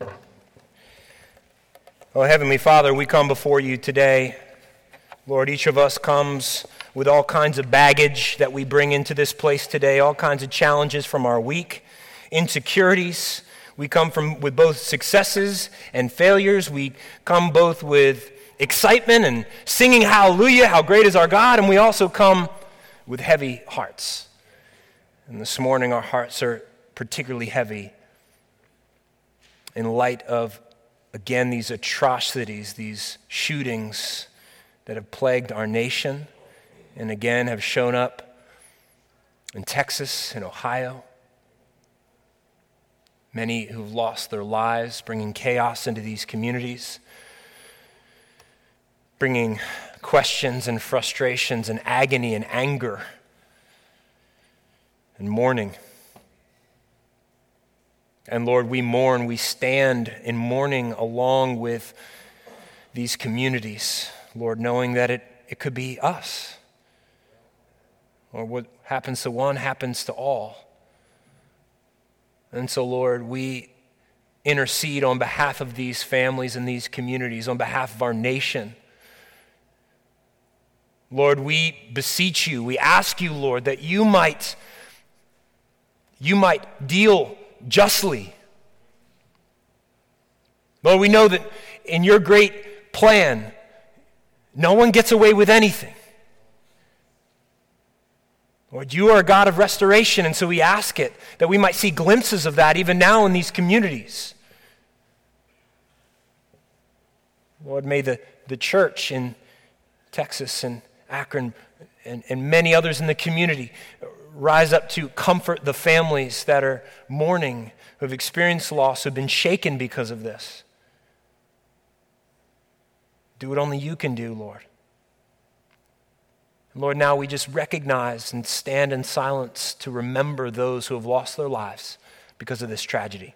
Oh, Heavenly Father, we come before you today. Lord, each of us comes with all kinds of baggage that we bring into this place today, all kinds of challenges from our week, insecurities. We come with both successes and failures. We come both with excitement and singing hallelujah, how great is our God, and we also come with heavy hearts. And this morning our hearts are particularly heavy in light of, again, these atrocities, these shootings that have plagued our nation and again have shown up in Texas and Ohio. Many who've lost their lives, bringing chaos into these communities, bringing questions and frustrations and agony and anger and mourning. And Lord, we mourn, we stand in mourning along with these communities, Lord, knowing that it could be us. Or what happens to one happens to all. And so, Lord, we intercede on behalf of these families and these communities, on behalf of our nation. Lord, we beseech you, we ask you, Lord, that you might deal justly. Lord, we know that in your great plan, no one gets away with anything. Lord, you are a God of restoration, and so we ask it that we might see glimpses of that even now in these communities. Lord, may the church in Texas and Akron and many others in the community rise up to comfort the families that are mourning, who have experienced loss, who have been shaken because of this. Do what only you can do, Lord. Lord, now we just recognize and stand in silence to remember those who have lost their lives because of this tragedy.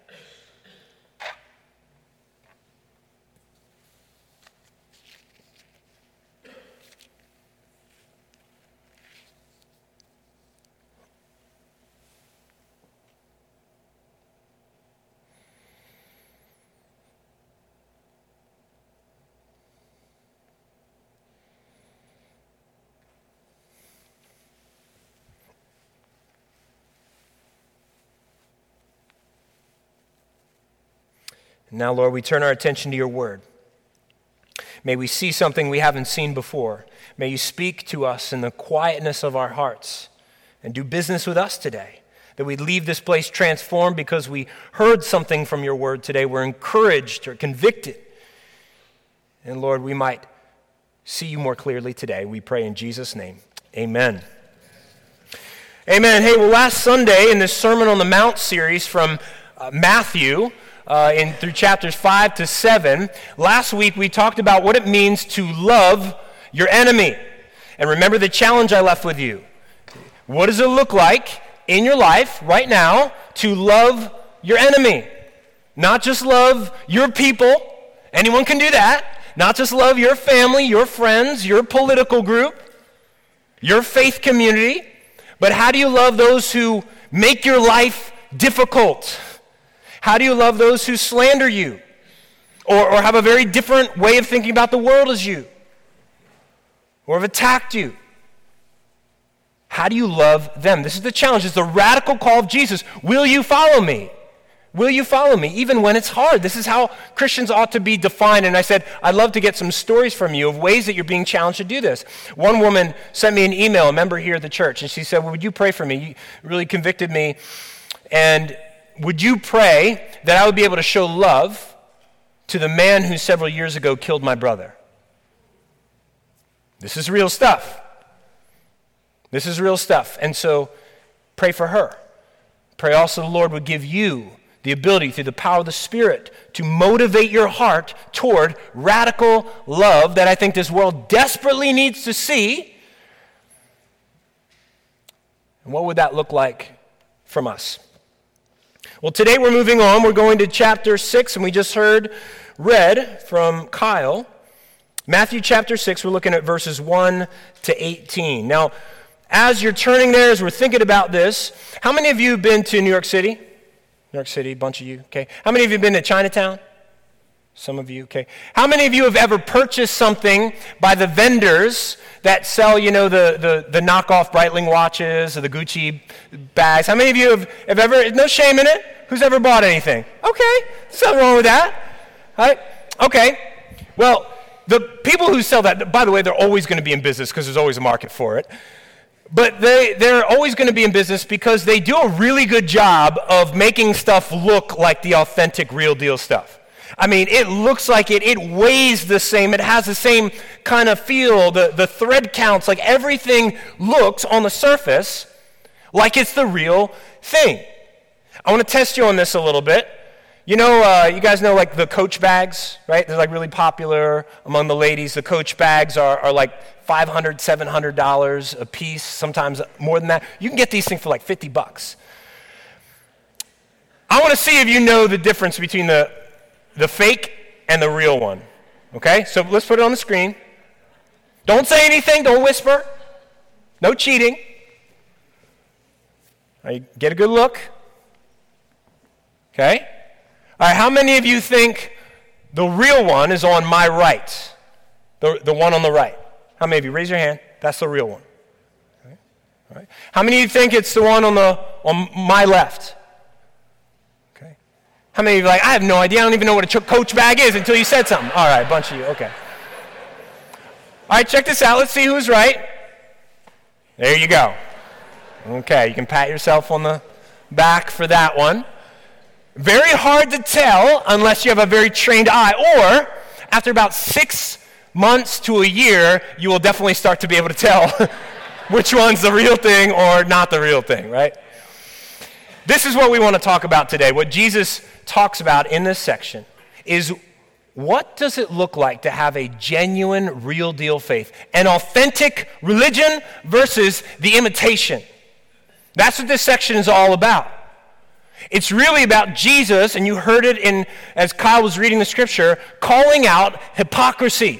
Now, Lord, we turn our attention to your word. May we see something we haven't seen before. May you speak to us in the quietness of our hearts and do business with us today. That we'd leave this place transformed because we heard something from your word today. We're encouraged or convicted. And Lord, we might see you more clearly today. We pray in Jesus' name. Amen. Amen. Hey, well, last Sunday in this Sermon on the Mount series from Matthew, through chapters 5 to 7. Last week we talked about what it means to love your enemy. And remember the challenge I left with you. What does it look like in your life right now to love your enemy? Not just love your people. Anyone can do that. Not just love your family, your friends, your political group, your faith community. But how do you love those who make your life difficult? How do you love those who slander you or have a very different way of thinking about the world as you or have attacked you? How do you love them? This is the challenge. It's the radical call of Jesus. Will you follow me? Will you follow me? Even when it's hard. This is how Christians ought to be defined. And I said, I'd love to get some stories from you of ways that you're being challenged to do this. One woman sent me an email, a member here at the church, and she said, well, would you pray for me? You really convicted me. And would you pray that I would be able to show love to the man who several years ago killed my brother? This is real stuff. This is real stuff. And so pray for her. Pray also the Lord would give you the ability through the power of the Spirit to motivate your heart toward radical love that I think this world desperately needs to see. And what would that look like from us? Well, today we're moving on. We're going to chapter 6, and we just read from Kyle. Matthew chapter 6, we're looking at verses 1 to 18. Now, as you're turning there, as we're thinking about this, how many of you have been to New York City? York City, a bunch of you, okay. How many of you have been to Chinatown? Some of you, okay. How many of you have ever purchased something by the vendors that sell, the knockoff Breitling watches or the Gucci bags? How many of you have ever, no shame in it, who's ever bought anything? Okay, something wrong with that. All right, okay. Well, the people who sell that, by the way, they're always going to be in business because there's always a market for it. But they're always going to be in business because they do a really good job of making stuff look like the authentic, real deal stuff. I mean, it looks like it weighs the same, it has the same kind of feel, the thread counts, like everything looks on the surface like it's the real thing. I want to test you on this a little bit. You guys know like the Coach bags, right? They're like really popular among the ladies. The Coach bags are like $500, $700 a piece, sometimes more than that. You can get these things for like $50. I want to see if you know the difference between the fake and the real one, okay? So let's put it on the screen. Don't say anything, don't whisper. No cheating. All right, get a good look. Okay? All right, how many of you think the real one is on my right? The one on the right. How many of you? Raise your hand. That's the real one. Okay. All right. How many of you think it's the one on my left? Okay. How many of you are like, I have no idea. I don't even know what a Coach bag is until you said something. All right, a bunch of you. Okay. All right, check this out. Let's see who's right. There you go. Okay, you can pat yourself on the back for that one. Very hard to tell unless you have a very trained eye, or after about 6 months to a year, you will definitely start to be able to tell which one's the real thing or not the real thing, right? This is what we want to talk about today. What Jesus talks about in this section is what does it look like to have a genuine, real deal faith? An authentic religion versus the imitation. That's what this section is all about. It's really about Jesus, and you heard it as Kyle was reading the scripture, calling out hypocrisy.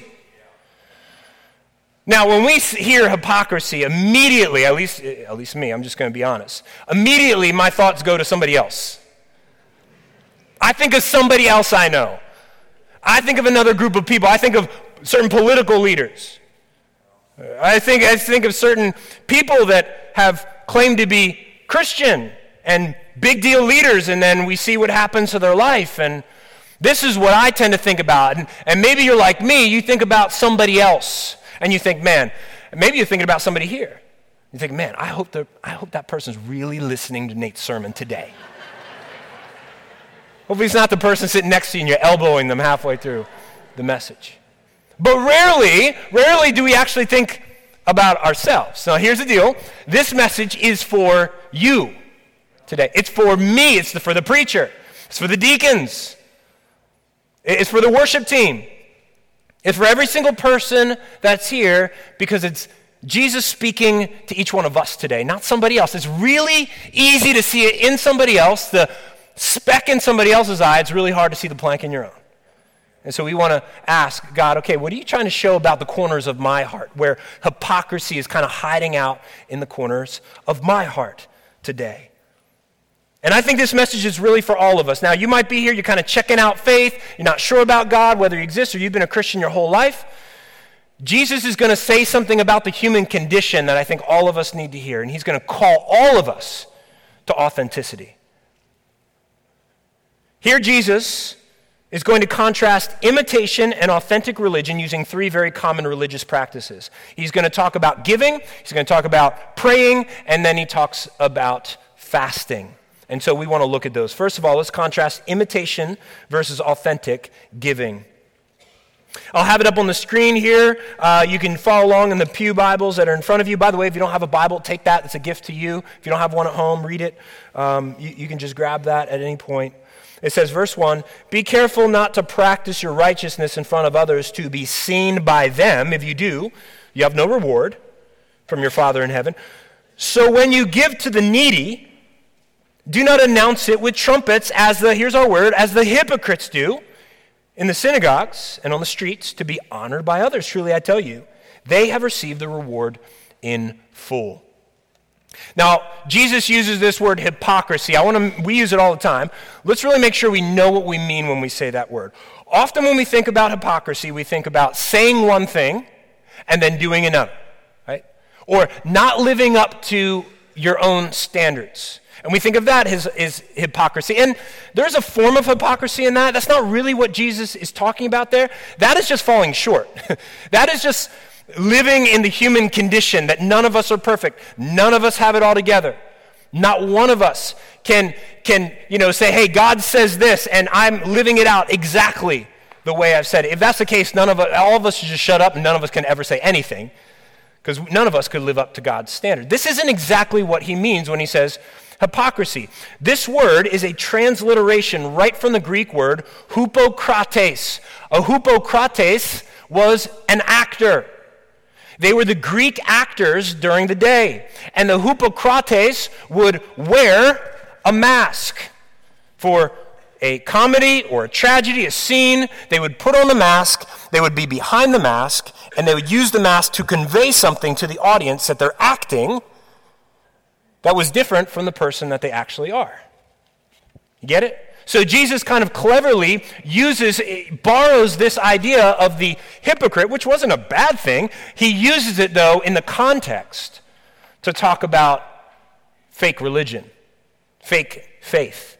Now, when we hear hypocrisy, immediately, at least me, I'm just going to be honest, immediately my thoughts go to somebody else. I think of somebody else I know. I think of another group of people. I think of certain political leaders. I think of certain people that have claimed to be Christian and big deal leaders, and then we see what happens to their life. And this is what I tend to think about. And maybe you're like me, you think about somebody else, and you think, man, maybe you're thinking about somebody here. You think, man, I hope that person's really listening to Nate's sermon today. Hopefully it's not the person sitting next to you and you're elbowing them halfway through the message. But rarely do we actually think about ourselves. Now here's the deal. This message is for you today. It's for me. It's for the preacher. It's for the deacons. It's for the worship team. It's for every single person that's here, because it's Jesus speaking to each one of us today, not somebody else. It's really easy to see it in somebody else, the speck in somebody else's eye. It's really hard to see the plank in your own. And so we want to ask God, okay, what are you trying to show about the corners of my heart, where hypocrisy is kind of hiding out in the corners of my heart today? And I think this message is really for all of us. Now, you might be here, you're kind of checking out faith, you're not sure about God, whether he exists, or you've been a Christian your whole life. Jesus is going to say something about the human condition that I think all of us need to hear, and he's going to call all of us to authenticity. Here, Jesus is going to contrast imitation and authentic religion using 3 very common religious practices. He's going to talk about giving, he's going to talk about praying, and then he talks about fasting. And so we want to look at those. First of all, let's contrast imitation versus authentic giving. I'll have it up on the screen here. You can follow along in the pew Bibles that are in front of you. By the way, if you don't have a Bible, take that. It's a gift to you. If you don't have one at home, read it. You can just grab that at any point. It says, verse 1, "Be careful not to practice your righteousness in front of others to be seen by them. If you do, you have no reward from your Father in heaven. So when you give to the needy, do not announce it with trumpets as the hypocrites do in the synagogues and on the streets to be honored by others. Truly, I tell you, they have received the reward in full." Now, Jesus uses this word hypocrisy. We use it all the time. Let's really make sure we know what we mean when we say that word. Often when we think about hypocrisy, we think about saying one thing and then doing another, right? Or not living up to your own standards. And we think of that as hypocrisy. And there's a form of hypocrisy in that. That's not really what Jesus is talking about there. That is just falling short. That is just living in the human condition, that none of us are perfect. None of us have it all together. Not one of us can say, hey, God says this, and I'm living it out exactly the way I've said it. If that's the case, all of us should just shut up, and none of us can ever say anything, because none of us could live up to God's standard. This isn't exactly what he means when he says hypocrisy. This word is a transliteration right from the Greek word hypokrates. A hypokrates was an actor. They were the Greek actors during the day. And the hypokrates would wear a mask. For a comedy or a tragedy, a scene, they would put on the mask, they would be behind the mask, and they would use the mask to convey something to the audience that they're acting that was different from the person that they actually are. You get it? So Jesus kind of cleverly borrows this idea of the hypocrite, which wasn't a bad thing. He uses it, though, in the context to talk about fake religion, fake faith.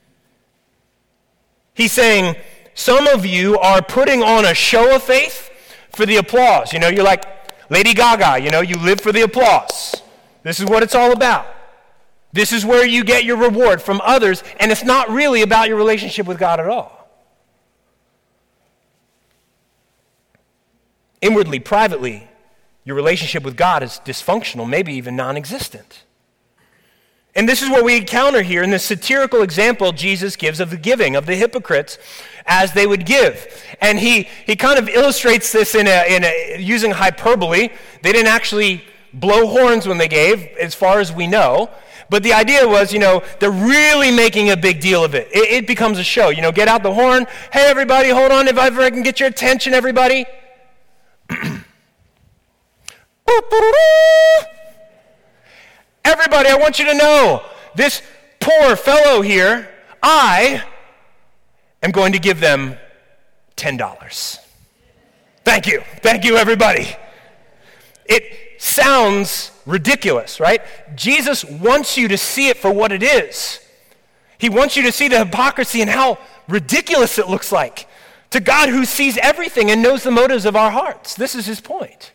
He's saying, some of you are putting on a show of faith for the applause. You're like Lady Gaga, you live for the applause. This is what it's all about. This is where you get your reward from others, and it's not really about your relationship with God at all. Inwardly, privately, your relationship with God is dysfunctional, maybe even non-existent. And this is what we encounter here in the satirical example Jesus gives of the giving, of the hypocrites as they would give. And he kind of illustrates this in using hyperbole. They didn't actually blow horns when they gave, as far as we know. But the idea was, they're really making a big deal of it. It becomes a show. Get out the horn. Hey, everybody, hold on. If ever I can get your attention, everybody. Everybody, I want you to know, this poor fellow here, I am going to give them $10. Thank you. Thank you, everybody. It sounds ridiculous, right? Jesus wants you to see it for what it is. He wants you to see the hypocrisy and how ridiculous it looks like to God who sees everything and knows the motives of our hearts. This is his point.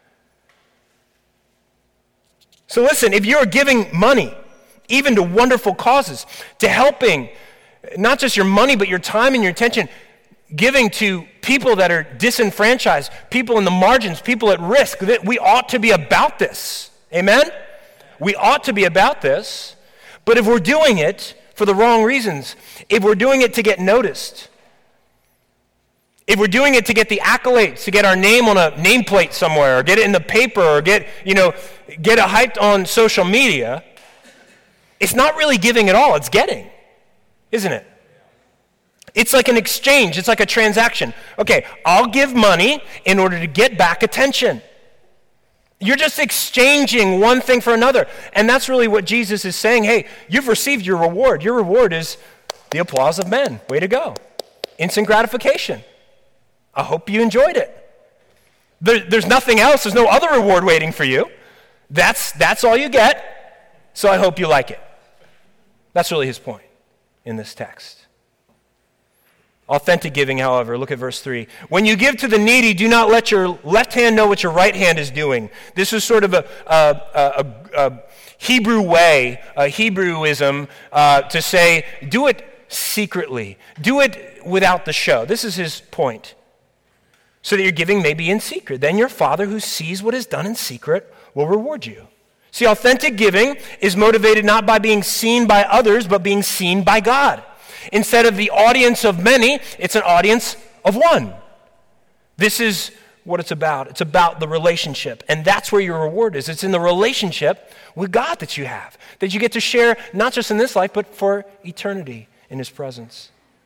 So listen, if you're giving money, even to wonderful causes, to helping, not just your money, but your time and your attention, giving to people that are disenfranchised, people in the margins, people at risk, that we ought to be about this. Amen? We ought to be about this. But if we're doing it for the wrong reasons, if we're doing it to get noticed, if we're doing it to get the accolades, to get our name on a nameplate somewhere, or get it in the paper, or get it hyped on social media, it's not really giving at all. It's getting, isn't it? It's like an exchange. It's like a transaction. Okay, I'll give money in order to get back attention. You're just exchanging one thing for another. And that's really what Jesus is saying. Hey, you've received your reward. Your reward is the applause of men. Way to go. Instant gratification. I hope you enjoyed it. There's nothing else. There's no other reward waiting for you. That's all you get. So I hope you like it. That's really his point in this text. Authentic giving, however, look at verse 3. When you give to the needy, do not let your left hand know what your right hand is doing. This is sort of a Hebrew way, a Hebrewism, to say, do it secretly. Do it without the show. This is his point. So that your giving may be in secret. Then your Father who sees what is done in secret will reward you. See, authentic giving is motivated not by being seen by others, but being seen by God. Instead of the audience of many, it's an audience of one. This is what it's about. It's about the relationship. And that's where your reward is. It's in the relationship with God that you have, that you get to share not just in this life, but for eternity in his presence.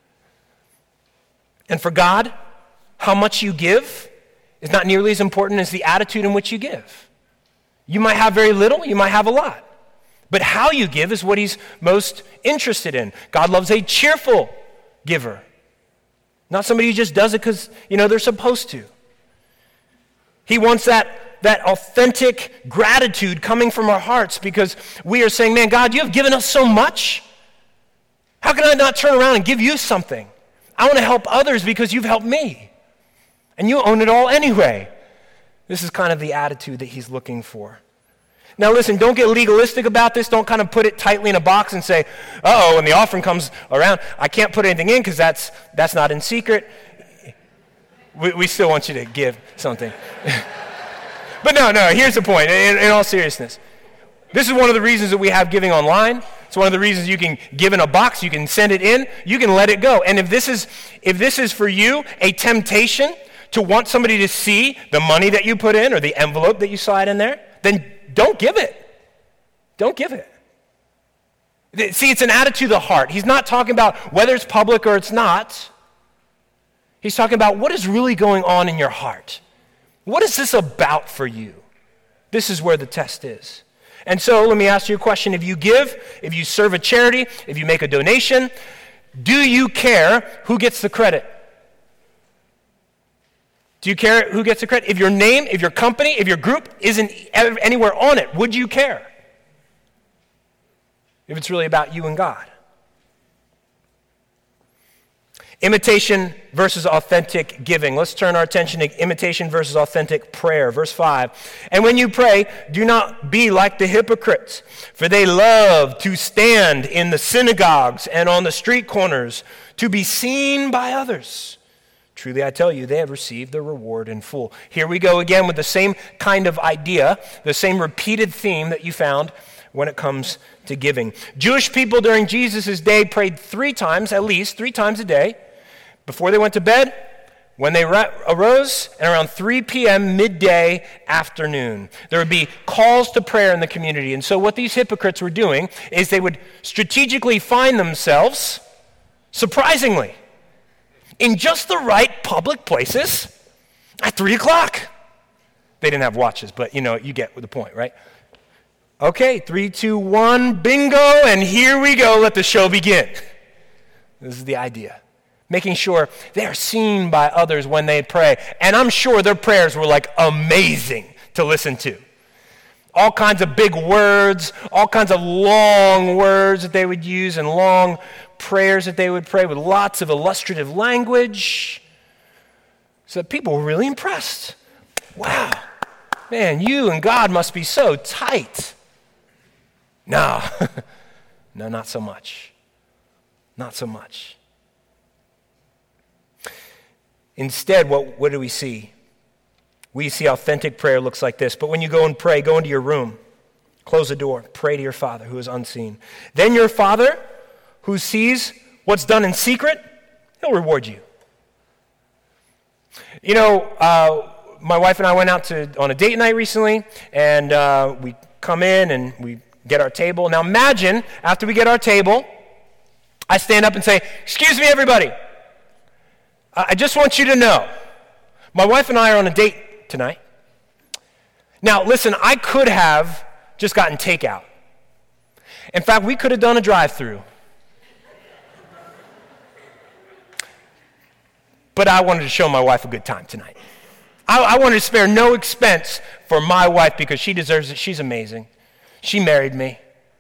And for God, how much you give is not nearly as important as the attitude in which you give. You might have very little, you might have a lot. But how you give is what he's most interested in. God loves a cheerful giver, not somebody who just does it because, they're supposed to. He wants that authentic gratitude coming from our hearts because we are saying, man, God, you have given us so much. How can I not turn around and give you something? I want to help others because you've helped me. And you own it all anyway. This is kind of the attitude that he's looking for. Now listen, don't get legalistic about this. Don't kind of put it tightly in a box and say, when the offering comes around, I can't put anything in because that's not in secret. We still want you to give something. But no, here's the point, in all seriousness. This is one of the reasons that we have giving online. It's one of the reasons you can give in a box, you can send it in, you can let it go. And if this is for you a temptation to want somebody to see the money that you put in or the envelope that you slide in there, then don't give it. Don't give it. See, it's an attitude of the heart. He's not talking about whether it's public or it's not. He's talking about what is really going on in your heart. What is this about for you? This is where the test is. And so let me ask you a question. If you give, if you serve a charity, if you make a donation, do you care who gets the credit? Do you care who gets the credit? If your name, if your company, if your group isn't anywhere on it, would you care? If it's really about you and God. Imitation versus authentic giving. Let's turn our attention to imitation versus authentic prayer. Verse 5. And when you pray, do not be like the hypocrites, for they love to stand in the synagogues and on the street corners to be seen by others. Truly, I tell you, they have received their reward in full. Here we go again with the same kind of idea, the same repeated theme that you found when it comes to giving. Jewish people during Jesus' day prayed 3 times, at least 3 times a day, before they went to bed, when they arose, and around 3 p.m., midday, afternoon. There would be calls to prayer in the community. And so what these hypocrites were doing is they would strategically find themselves, surprisingly, in just the right public places at 3 o'clock. They didn't have watches, but you get the point, right? Okay, 3, 2, 1, bingo, and here we go. Let the show begin. This is the idea. Making sure they are seen by others when they pray. And I'm sure their prayers were amazing to listen to. All kinds of big words, all kinds of long words that they would use and long prayers that they would pray with lots of illustrative language. So that people were really impressed. Wow, man, you and God must be so tight. No, no, not so much. Not so much. Instead, what do we see? We see authentic prayer looks like this. But when you go and pray, go into your room, close the door, pray to your Father who is unseen. Then your Father who sees what's done in secret, he'll reward you. My wife and I went out on a date night recently, and we come in and we get our table. Now imagine, after we get our table, I stand up and say, "Excuse me, everybody. I just want you to know, my wife and I are on a date tonight." Now, listen, I could have just gotten takeout. In fact, we could have done a drive-through. But I wanted to show my wife a good time tonight. I wanted to spare no expense for my wife because she deserves it. She's amazing. She married me.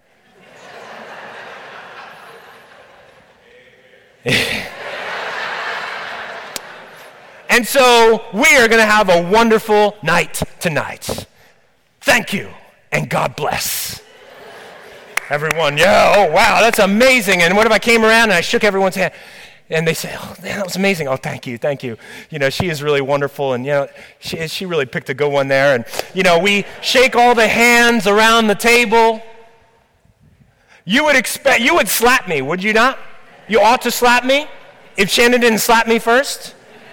And so we are going to have a wonderful night tonight. Thank you, and God bless. Everyone, yeah, oh, wow, that's amazing. And what if I came around and I shook everyone's hand? And they say, "Oh, man, that was amazing." "Oh, thank you, thank you." She is really wonderful, and, she really picked a good one there. And, we shake all the hands around the table. You would slap me, would you not? You ought to slap me if Shannon didn't slap me first.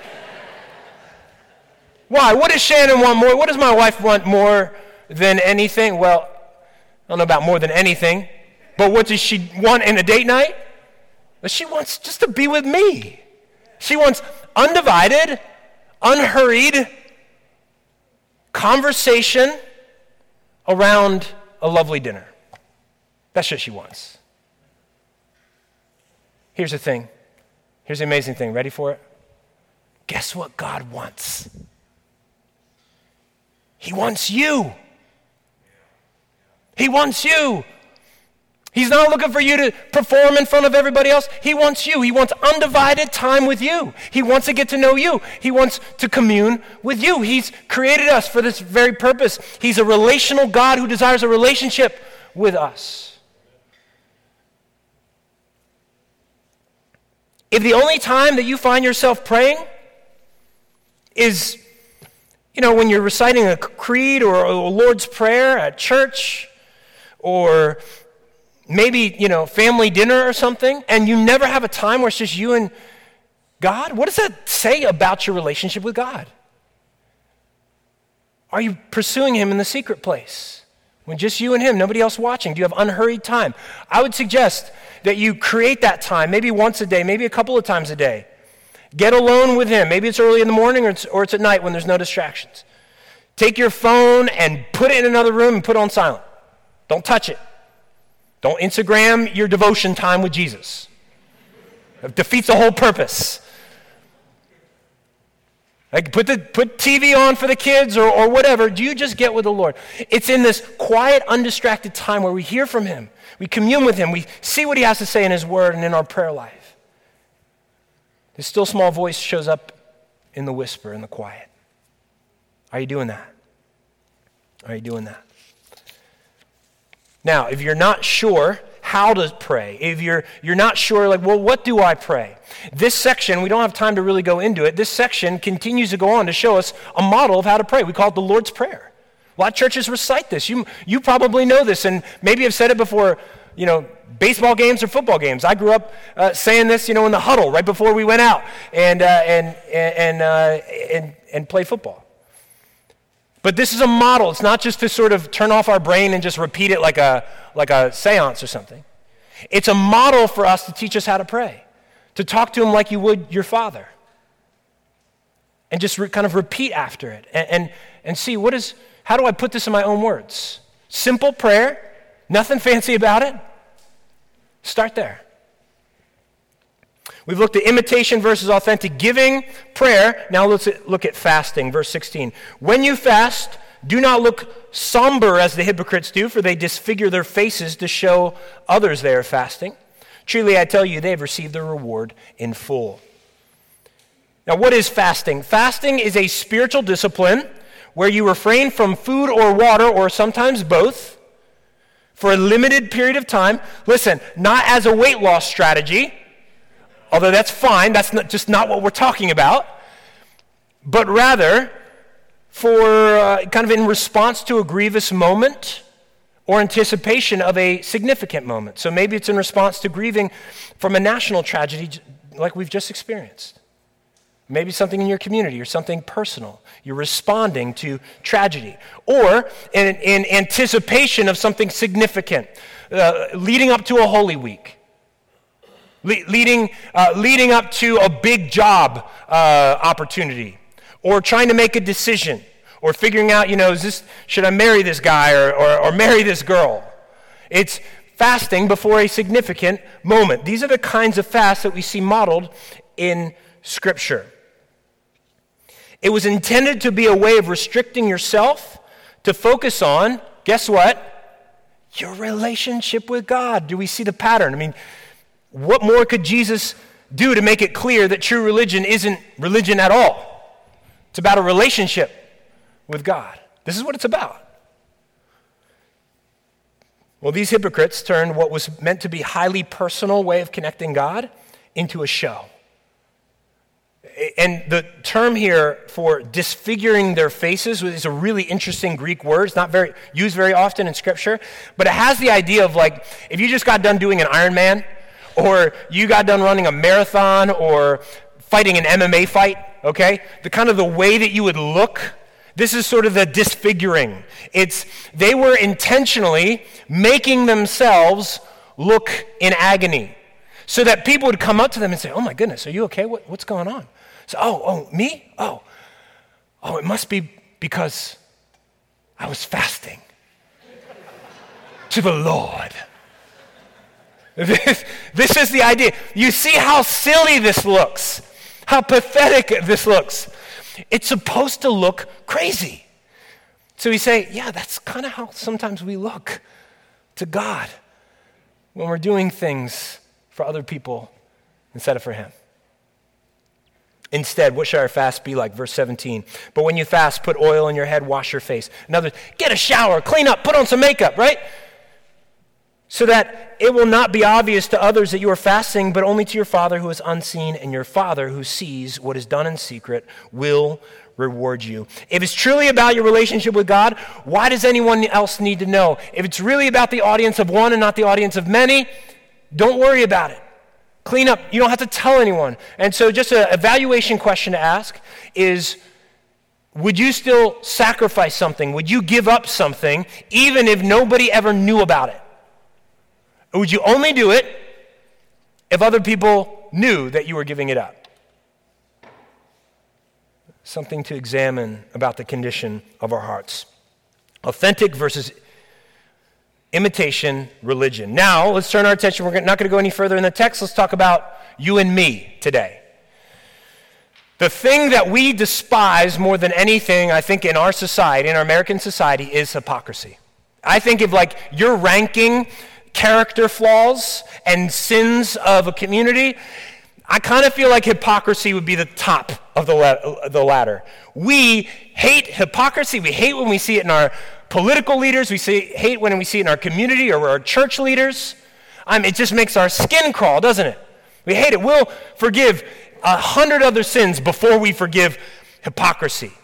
Why? What does Shannon want more? What does my wife want more than anything? Well, I don't know about more than anything, but what does she want in a date night? She wants just to be with me. She wants undivided, unhurried conversation around a lovely dinner. That's what she wants. Here's the thing. Here's the amazing thing. Ready for it? Guess what God wants? He wants you. He wants you. He's not looking for you to perform in front of everybody else. He wants you. He wants undivided time with you. He wants to get to know you. He wants to commune with you. He's created us for this very purpose. He's a relational God who desires a relationship with us. If the only time that you find yourself praying is, when you're reciting a creed or a Lord's Prayer at church, or maybe, family dinner or something, and you never have a time where it's just you and God, what does that say about your relationship with God? Are you pursuing him in the secret place? When just you and him, nobody else watching? Do you have unhurried time? I would suggest that you create that time, maybe once a day, maybe a couple of times a day. Get alone with him. Maybe it's early in the morning or it's at night when there's no distractions. Take your phone and put it in another room and put it on silent. Don't touch it. Don't Instagram your devotion time with Jesus. It defeats the whole purpose. Like put TV on for the kids or whatever. Do you just get with the Lord? It's in this quiet, undistracted time where we hear from him. We commune with him. We see what he has to say in his word and in our prayer life. The still small voice shows up in the whisper, in the quiet. Are you doing that? Are you doing that? Now, if you're not sure how to pray, if you're not sure, what do I pray? This section, we don't have time to really go into it. This section continues to go on to show us a model of how to pray. We call it the Lord's Prayer. A lot of churches recite this. You probably know this, and maybe have said it before, baseball games or football games. I grew up saying this, in the huddle right before we went out and play football. But this is a model. It's not just to sort of turn off our brain and just repeat it like a seance or something. It's a model for us to teach us how to pray, to talk to him like you would your father, and just kind of repeat after it and see how do I put this in my own words? Simple prayer, nothing fancy about it. Start there. We've looked at imitation versus authentic giving, prayer. Now let's look at fasting, verse 16. When you fast, do not look somber as the hypocrites do, for they disfigure their faces to show others they are fasting. Truly, I tell you, they have received their reward in full. Now, what is fasting? Fasting is a spiritual discipline where you refrain from food or water, or sometimes both, for a limited period of time. Listen, not as a weight loss strategy, although that's fine, that's just not what we're talking about, but rather for kind of in response to a grievous moment or anticipation of a significant moment. So maybe it's in response to grieving from a national tragedy like we've just experienced. Maybe something in your community or something personal. You're responding to tragedy. Or in anticipation of something significant, leading up to a Holy Week. Leading up to a big job opportunity, or trying to make a decision, or figuring out, should I marry this guy or marry this girl? It's fasting before a significant moment. These are the kinds of fasts that we see modeled in Scripture. It was intended to be a way of restricting yourself to focus on, guess what? Your relationship with God. Do we see the pattern? What more could Jesus do to make it clear that true religion isn't religion at all? It's about a relationship with God. This is what it's about. Well, these hypocrites turned what was meant to be a highly personal way of connecting God into a show. And the term here for disfiguring their faces is a really interesting Greek word. It's not used very often in Scripture, but it has the idea of if you just got done doing an Ironman, or you got done running a marathon or fighting an MMA fight, okay? The way that you would look, this is sort of the disfiguring. They were intentionally making themselves look in agony so that people would come up to them and say, "Oh my goodness, are you okay? What's going on?" So, me? Oh, it must be because I was fasting to the Lord. This is the idea. You see how silly this looks, how pathetic this looks. It's supposed to look crazy. So we say, yeah, that's kind of how sometimes we look to God when we're doing things for other people instead of for him. Instead, what should our fast be like? Verse 17. But when you fast, put oil on your head, wash your face. In other words, get a shower, clean up, put on some makeup, right? So that it will not be obvious to others that you are fasting, but only to your Father who is unseen, and your Father who sees what is done in secret will reward you. If it's truly about your relationship with God, why does anyone else need to know? If it's really about the audience of one and not the audience of many, don't worry about it. Clean up. You don't have to tell anyone. And so just an evaluation question to ask is, would you still sacrifice something? Would you give up something even if nobody ever knew about it? Or would you only do it if other people knew that you were giving it up? Something to examine about the condition of our hearts. Authentic versus imitation religion. Now, let's turn our attention. We're not going to go any further in the text. Let's talk about you and me today. The thing that we despise more than anything, I think, in our society, in our American society, is hypocrisy. I think if, you're ranking character flaws and sins of a community, I kind of feel like hypocrisy would be the top of the ladder. We hate hypocrisy. We hate when we see it in our political leaders. We hate when we see it in our community or our church leaders. It just makes our skin crawl, doesn't it? We hate it. We'll forgive 100 other sins before we forgive hypocrisy.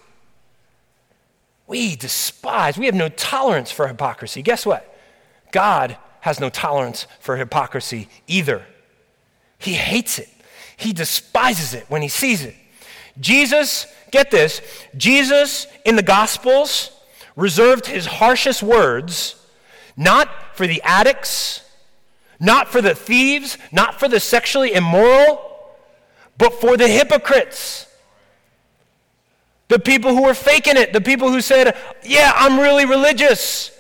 We have no tolerance for hypocrisy. Guess what? God has no tolerance for hypocrisy either. He hates it. He despises it when he sees it. Jesus, get this, Jesus in the Gospels reserved his harshest words not for the addicts, not for the thieves, not for the sexually immoral, but for the hypocrites. The people who were faking it, the people who said, yeah, I'm really religious,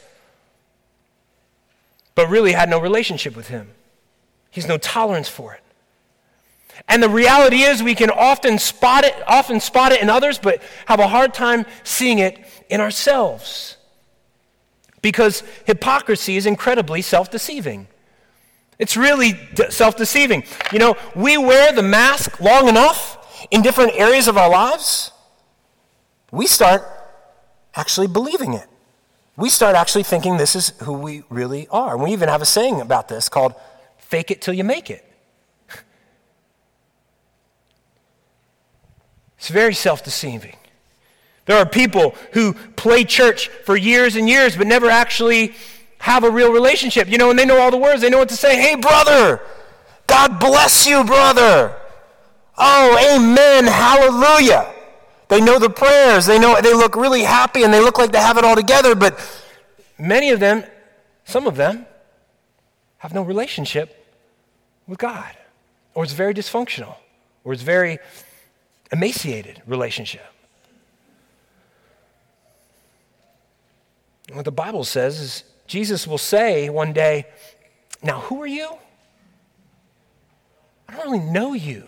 but really had no relationship with him. He has no tolerance for it. And the reality is we can often spot it in others, but have a hard time seeing it in ourselves. Because hypocrisy is incredibly self-deceiving. It's really self-deceiving. We wear the mask long enough in different areas of our lives, we start actually believing it. We start actually thinking this is who we really are. And we even have a saying about this called, fake it till you make it. It's very self-deceiving. There are people who play church for years and years but never actually have a real relationship. And they know all the words. They know what to say. Hey, brother, God bless you, brother. Oh, amen, hallelujah. They know the prayers. They look really happy and they look like they have it all together, but many of them, some of them, have no relationship with God. Or it's very dysfunctional. Or it's very emaciated relationship. What the Bible says is Jesus will say one day, now who are you? I don't really know you.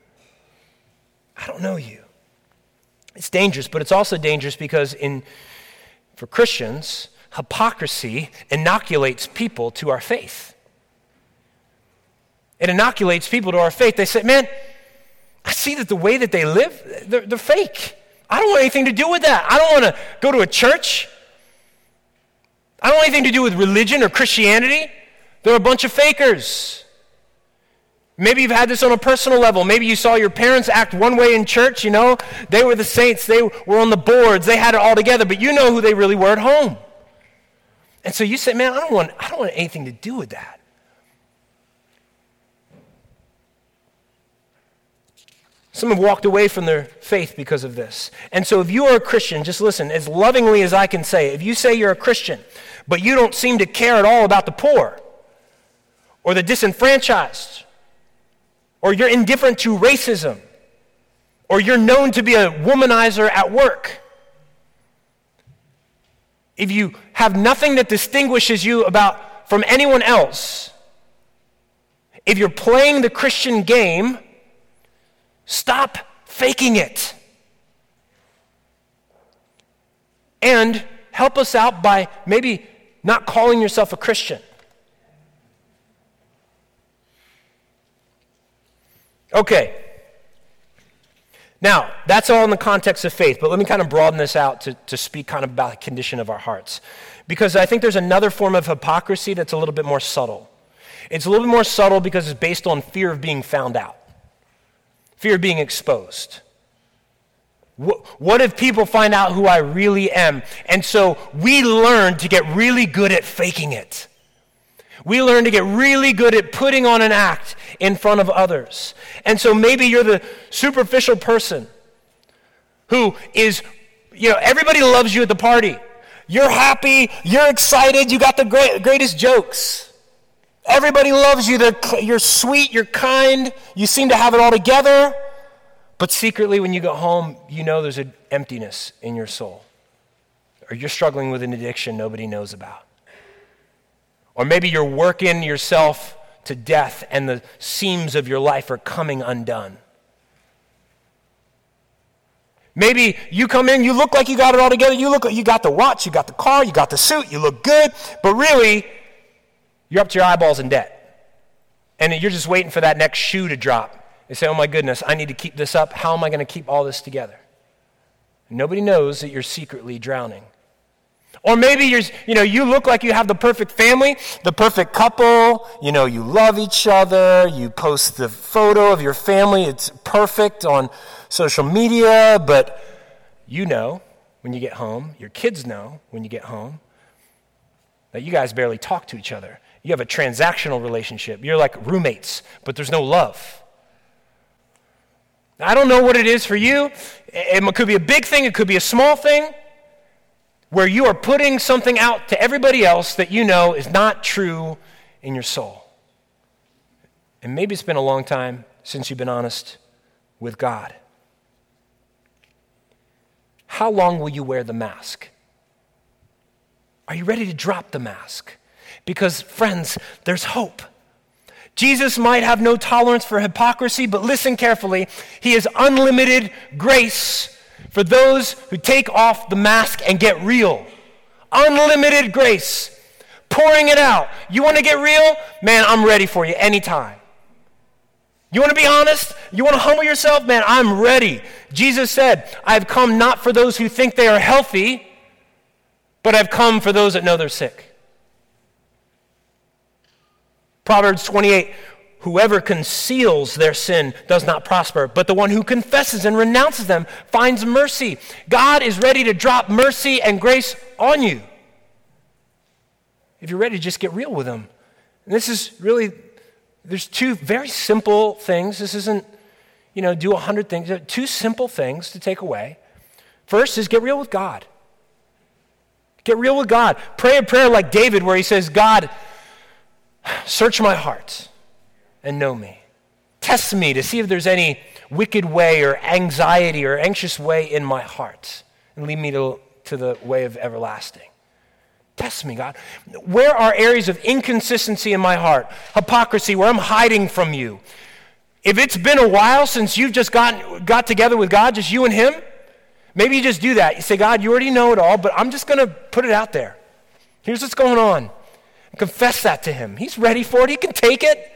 I don't know you. It's dangerous, but it's also dangerous because for Christians, hypocrisy inoculates people to our faith. It inoculates people to our faith. They say, man, I see that the way that they live, they're fake. I don't want anything to do with that. I don't want to go to a church. I don't want anything to do with religion or Christianity. They're a bunch of fakers. Maybe you've had this on a personal level. Maybe you saw your parents act one way in church, They were the saints. They were on the boards. They had it all together, but you know who they really were at home. And so you say, man, I don't want anything to do with that. Some have walked away from their faith because of this. And so if you are a Christian, just listen, as lovingly as I can say, if you say you're a Christian, but you don't seem to care at all about the poor or the disenfranchised, or you're indifferent to racism, or you're known to be a womanizer at work, if you have nothing that distinguishes you from anyone else, if you're playing the Christian game, stop faking it. And help us out by maybe not calling yourself a Christian. Okay. Now, that's all in the context of faith, but let me kind of broaden this out to speak kind of about the condition of our hearts. Because I think there's another form of hypocrisy that's a little bit more subtle. It's a little bit more subtle because it's based on fear of being found out, fear of being exposed. What if people find out who I really am? And so we learn to get really good at faking it. We learn to get really good at putting on an act in front of others. And so maybe you're the superficial person who is, everybody loves you at the party. You're happy, you're excited, you got the greatest jokes. Everybody loves you, you're sweet, you're kind, you seem to have it all together. But secretly, when you go home, there's an emptiness in your soul. Or you're struggling with an addiction nobody knows about. Or maybe you're working yourself to death and the seams of your life are coming undone. Maybe you come in, you look like you got it all together. You got the watch, you got the car, you got the suit, you look good. But really, you're up to your eyeballs in debt. And you're just waiting for that next shoe to drop. They say, oh my goodness, I need to keep this up. How am I going to keep all this together? Nobody knows that you're secretly drowning. Or maybe you look like you have the perfect family, the perfect couple. You love each other. You post the photo of your family. It's perfect on social media. But when you get home, your kids know when you get home, that you guys barely talk to each other. You have a transactional relationship. You're like roommates, but there's no love. I don't know what it is for you. It could be a big thing. It could be a small thing where you are putting something out to everybody else that is not true in your soul. And maybe it's been a long time since you've been honest with God. How long will you wear the mask? Are you ready to drop the mask? Because, friends, there's hope. Jesus might have no tolerance for hypocrisy, but listen carefully. He has unlimited grace for those who take off the mask and get real. Unlimited grace. Pouring it out. You want to get real? Man, I'm ready for you anytime. You want to be honest? You want to humble yourself? Man, I'm ready. Jesus said, I've come not for those who think they are healthy, but I've come for those that know they're sick. Proverbs 28, whoever conceals their sin does not prosper, but the one who confesses and renounces them finds mercy. God is ready to drop mercy and grace on you. If you're ready to just get real with him. And this is really, there's two very simple things. This isn't, do 100 things. There are two simple things to take away. First is get real with God. Get real with God. Pray a prayer like David where he says, God, search my heart and know me. Test me to see if there's any wicked way or anxiety or anxious way in my heart and lead me to the way of everlasting. Test me, God. Where are areas of inconsistency in my heart? Hypocrisy, where I'm hiding from you. If it's been a while since you've just got together with God, just you and him, maybe you just do that. You say, God, you already know it all, but I'm just going to put it out there. Here's what's going on. Confess that to him. He's ready for it. He can take it.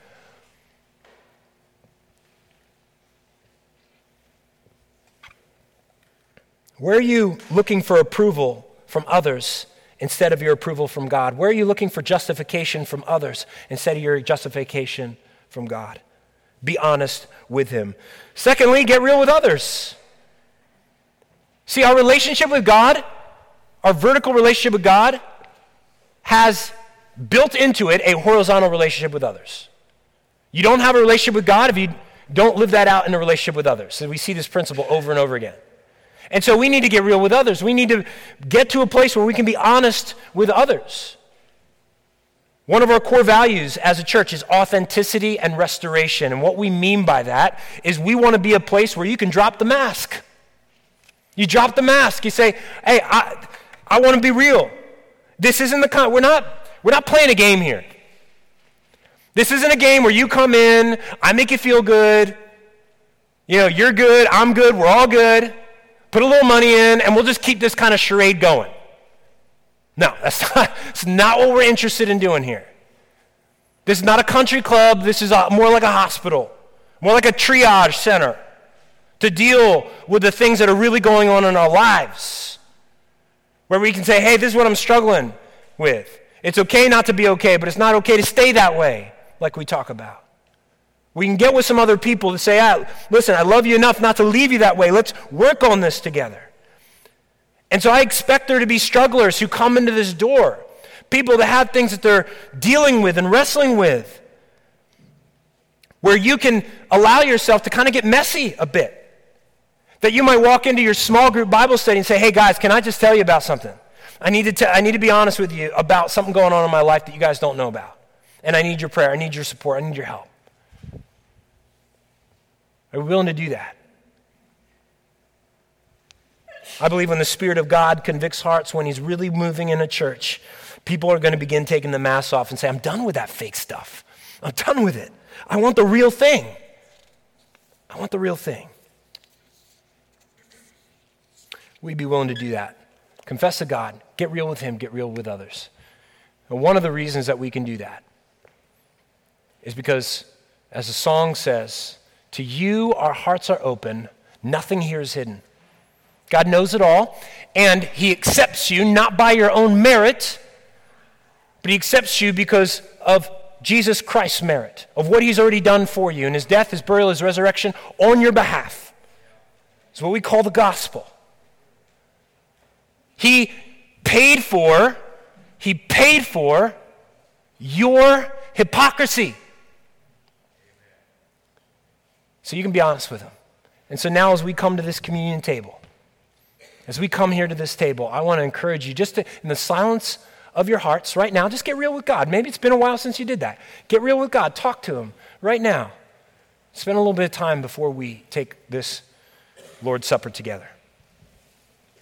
Where are you looking for approval from others instead of your approval from God? Where are you looking for justification from others instead of your justification from God? Be honest with him. Secondly, get real with others. See, our relationship with God, our vertical relationship with God, has built into it a horizontal relationship with others. You don't have a relationship with God if you don't live that out in a relationship with others. So we see this principle over and over again. And so we need to get real with others. We need to get to a place where we can be honest with others. One of our core values as a church is authenticity and restoration. And what we mean by that is we want to be a place where you can drop the mask. You drop the mask. You say, hey, I want to be real. This isn't the kind, we're not playing a game here. This isn't a game where you come in, I make you feel good. You're good, I'm good, we're all good. Put a little money in, and we'll just keep this kind of charade going. No, that's not what we're interested in doing here. This is not a country club. This is more like a hospital, more like a triage center to deal with the things that are really going on in our lives, where we can say, hey, this is what I'm struggling with. It's okay not to be okay, but it's not okay to stay that way, like we talk about. We can get with some other people to say, listen, I love you enough not to leave you that way. Let's work on this together. And so I expect there to be strugglers who come into this door, people that have things that they're dealing with and wrestling with, where you can allow yourself to kind of get messy a bit. That you might walk into your small group Bible study and say, hey guys, can I just tell you about something? I need to be honest with you about something going on in my life that you guys don't know about. And I need your prayer, I need your support, I need your help. Are we willing to do that? I believe when the Spirit of God convicts hearts, when he's really moving in a church, people are going to begin taking the mask off and say, I'm done with that fake stuff. I'm done with it. I want the real thing. I want the real thing. We'd be willing to do that. Confess to God. Get real with him. Get real with others. And one of the reasons that we can do that is because, as the song says, to you our hearts are open. Nothing here is hidden. God knows it all, and he accepts you not by your own merit, but he accepts you because of Jesus Christ's merit, of what he's already done for you, and his death, his burial, his resurrection on your behalf. It's what we call the gospel. He paid for your hypocrisy. So you can be honest with him. And so now as we come to this communion table, as we come here to this table, I want to encourage you just to, in the silence of your hearts right now, just get real with God. Maybe it's been a while since you did that. Get real with God. Talk to him right now. Spend a little bit of time before we take this Lord's Supper together.